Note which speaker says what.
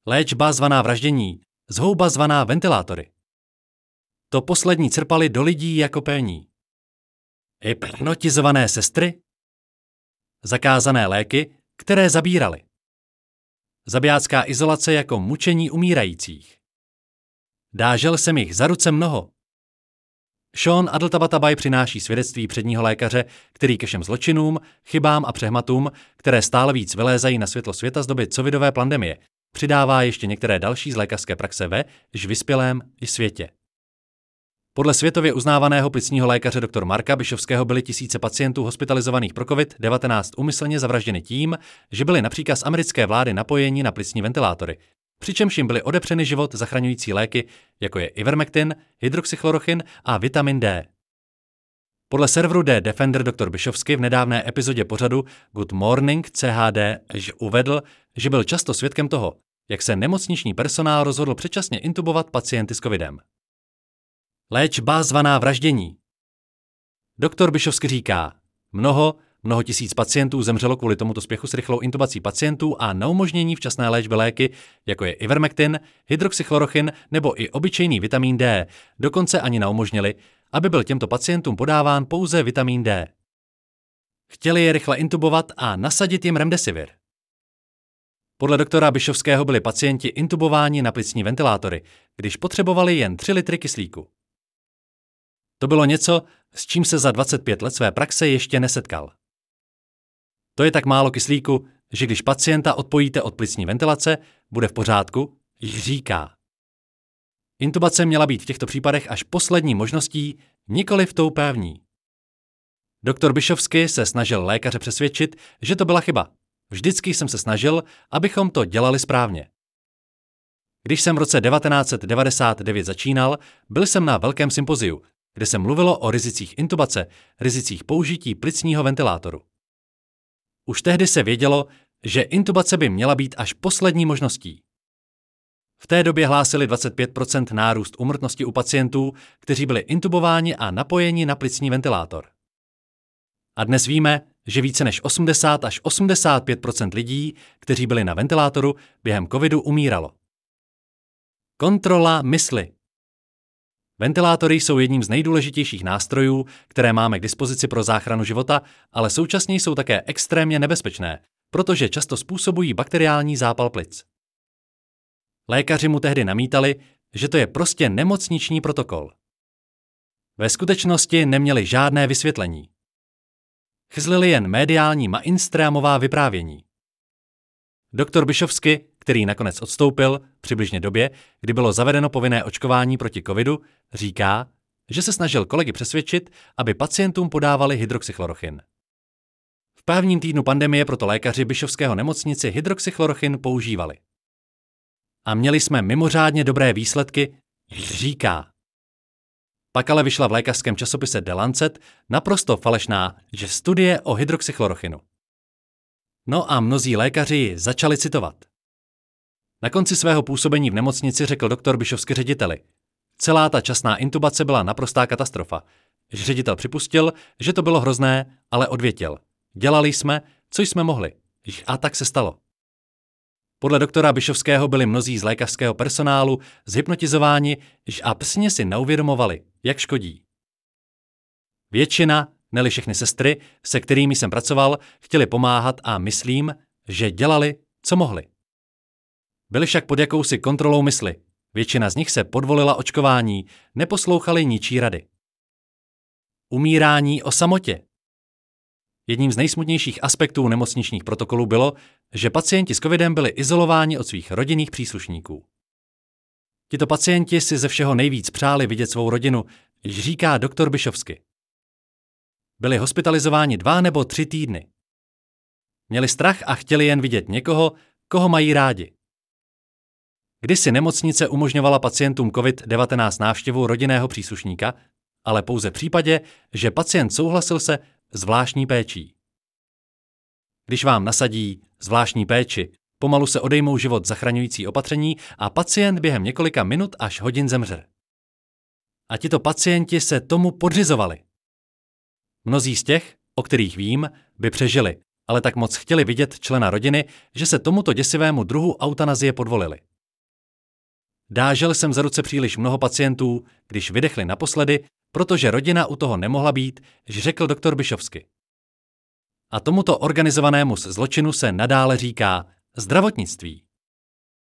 Speaker 1: Léčba zvaná vraždění, zhouba zvaná ventilátory. To poslední crpali do lidí jako péní. Hypnotizované sestry? Zakázané léky, které zabírali. Zabijácká izolace jako mučení umírajících. Dážel jsem jich za ruce mnoho. Sean Adltabatabaj přináší svědectví předního lékaře, který ke všem zločinům, chybám a přehmatům, které stále víc vylézají na světlo světa z doby covidové pandemie, přidává ještě některé další z lékařské praxe ve již vyspělém i světě. Podle světově uznávaného plicního lékaře dr. Marka Bišovského byly tisíce pacientů hospitalizovaných pro COVID-19 úmyslně zavražděny tím, že byli například z americké vlády napojeni na plicní ventilátory, přičemž jim byly odepřeny život zachraňující léky, jako je Ivermectin, hydroxychlorochyn a vitamin D. Podle serveru The Defender dr. Bišovsky v nedávné epizodě pořadu Good Morning CHD uvedl, že byl často svědkem toho, jak se nemocniční personál rozhodl předčasně intubovat pacienty s covidem. Léčba zvaná vraždění. Doktor Bišovsky říká, mnoho tisíc pacientů zemřelo kvůli tomuto spěchu s rychlou intubací pacientů a neumožnění včasné léčby léky, jako je Ivermectin, hydroxychlorochyn nebo i obyčejný vitamin D, dokonce ani neumožnili, aby byl těmto pacientům podáván pouze vitamin D. Chtěli je rychle intubovat a nasadit jim remdesivir. Podle doktora Bišovského byli pacienti intubováni na plicní ventilátory, když potřebovali jen 3 litry kyslíku. To bylo něco, s čím se za 25 let své praxe ještě nesetkal. To je tak málo kyslíku, že když pacienta odpojíte od plicní ventilace, bude v pořádku, již říká. Intubace měla být v těchto případech až poslední možností, nikoliv tou pevní. Doktor Bišovsky se snažil lékaře přesvědčit, že to byla chyba. Vždycky jsem se snažil, abychom to dělali správně. Když jsem v roce 1999 začínal, byl jsem na velkém sympoziu, kde se mluvilo o rizicích intubace, rizicích použití plicního ventilátoru. Už tehdy se vědělo, že intubace by měla být až poslední možností. V té době hlásili 25% nárůst úmrtnosti u pacientů, kteří byli intubováni a napojeni na plicní ventilátor. A dnes víme, že více než 80 až 85% lidí, kteří byli na ventilátoru, během covidu umíralo. Kontrola mysli. Ventilátory jsou jedním z nejdůležitějších nástrojů, které máme k dispozici pro záchranu života, ale současně jsou také extrémně nebezpečné, protože často způsobují bakteriální zápal plic. Lékaři mu tehdy namítali, že to je prostě nemocniční protokol. Ve skutečnosti neměli žádné vysvětlení. Chyzlili jen mediální mainstreamová vyprávění. Doktor Bišovsky, který nakonec odstoupil přibližně době, kdy bylo zavedeno povinné očkování proti covidu, říká, že se snažil kolegy přesvědčit, aby pacientům podávali hydroxychlorochyn. V prvním týdnu pandemie proto lékaři Bišovského nemocnici hydroxychlorochyn používali. A měli jsme mimořádně dobré výsledky, říká. Pak ale vyšla v lékařském časopise The Lancet naprosto falešná, že studie o hydroxychlorochinu. No a mnozí lékaři ji začali citovat. Na konci svého působení v nemocnici řekl doktor Bišovsky řediteli. Celá ta časná intubace byla naprostá katastrofa. Ředitel připustil, že to bylo hrozné, ale odvětil. Dělali jsme, co jsme mohli. A tak se stalo. Podle doktora Bišovského byli mnozí z lékařského personálu zhypnotizováni a přesně si neuvědomovali, jak škodí. Většina, ne-li všechny sestry, se kterými jsem pracoval, chtěli pomáhat a myslím, že dělali, co mohli. Byli však pod jakousi kontrolou mysli. Většina z nich se podvolila očkování, neposlouchali ničí rady. Umírání o samotě. Jedním z nejsmutnějších aspektů nemocničních protokolů bylo, že pacienti s covidem byli izolováni od svých rodinných příslušníků. Tito pacienti si ze všeho nejvíc přáli vidět svou rodinu, již říká doktor Bišovsky. Byli hospitalizováni 2 nebo 3 týdny. Měli strach a chtěli jen vidět někoho, koho mají rádi. Kdysi nemocnice umožňovala pacientům COVID-19 návštěvu rodinného příslušníka, ale pouze v případě, že pacient souhlasil se zvláštní péčí. Když vám nasadí zvláštní péči, pomalu se odejmou život zachraňující opatření a pacient během několika minut až hodin zemře. A tito pacienti se tomu podřizovali. Mnozí z těch, o kterých vím, by přežili, ale tak moc chtěli vidět člena rodiny, že se tomuto děsivému druhu eutanazie podvolili. Dážel jsem za ruce příliš mnoho pacientů, když vydechli naposledy, protože rodina u toho nemohla být, řekl doktor Bišovsky. A tomuto organizovanému zločinu se nadále říká zdravotnictví.